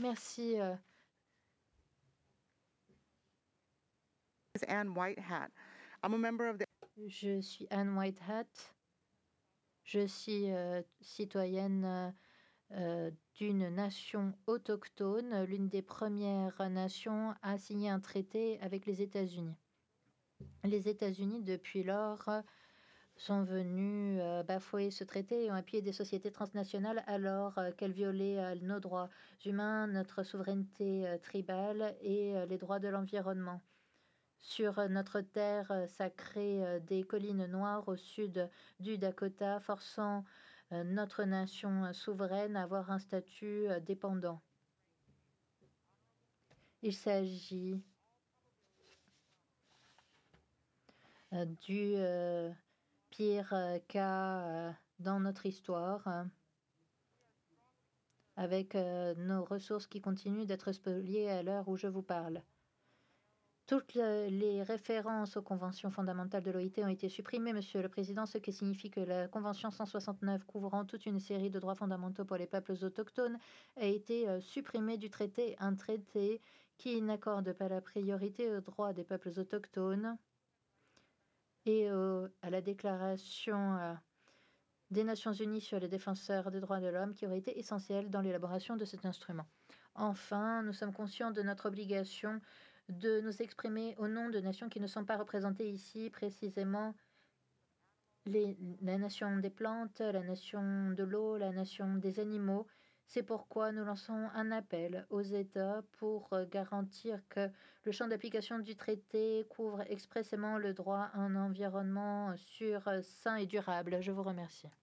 Merci. Anne Whitehat. I'm a member of the Je suis Anne Whitehat. Je suis citoyenne d'une nation autochtone, l'une des premières nations à signer un traité avec les États-Unis. Les États-Unis, depuis lors, sont venus bafouer ce traité et ont appuyé des sociétés transnationales alors qu'elles violaient nos droits humains, notre souveraineté tribale et les droits de l'environnement. Sur notre terre sacrée des collines noires au sud du Dakota, forçant notre nation souveraine à avoir un statut dépendant. Il s'agit du pire cas dans notre histoire, avec nos ressources qui continuent d'être spoliées à l'heure où je vous parle. Toutes les références aux conventions fondamentales de l'OIT ont été supprimées, Monsieur le Président, ce qui signifie que la Convention 169, couvrant toute une série de droits fondamentaux pour les peuples autochtones, a été supprimée du traité, un traité qui n'accorde pas la priorité aux droits des peuples autochtones et à la Déclaration des Nations Unies sur les défenseurs des droits de l'homme qui aurait été essentielle dans l'élaboration de cet instrument. Enfin, nous sommes conscients de notre obligation de nous exprimer au nom de nations qui ne sont pas représentées ici, précisément la nation des plantes, la nation de l'eau, la nation des animaux. C'est pourquoi nous lançons un appel aux États pour garantir que le champ d'application du traité couvre expressément le droit à un environnement sûr, sain et durable. Je vous remercie.